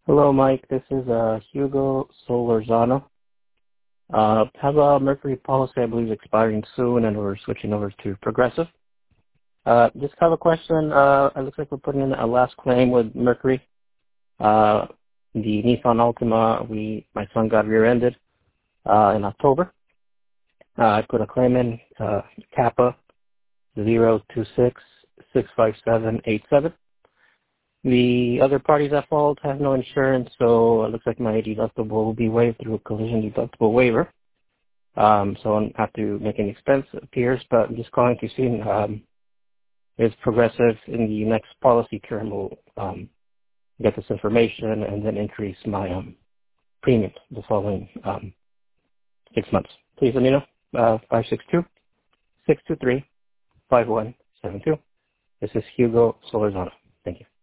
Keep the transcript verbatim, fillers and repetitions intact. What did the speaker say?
Hello, Mike. This is uh, Hugo Solorzano. Uh, have a Mercury policy, I believe, expiring soon, and we're switching over to Progressive. Uh, just have a question. Uh, it looks like we're putting in a last claim with Mercury. Uh, the Nissan Altima, we my son got rear-ended uh, in October. Uh, I put a claim in, uh, Kappa zero two six six five seven eight seven. The other parties at fault have no insurance, so it looks like my deductible will be waived through a collision deductible waiver. Um, so I don't have to make any expense, it appears, but I'm just calling to see um, if Progressive in the next policy term will um, get this information and then increase my um, premium the following um, six months. Please let me know. Uh, five six two, six two three, five one seven two. This is Hugo Solorzano. Thank you.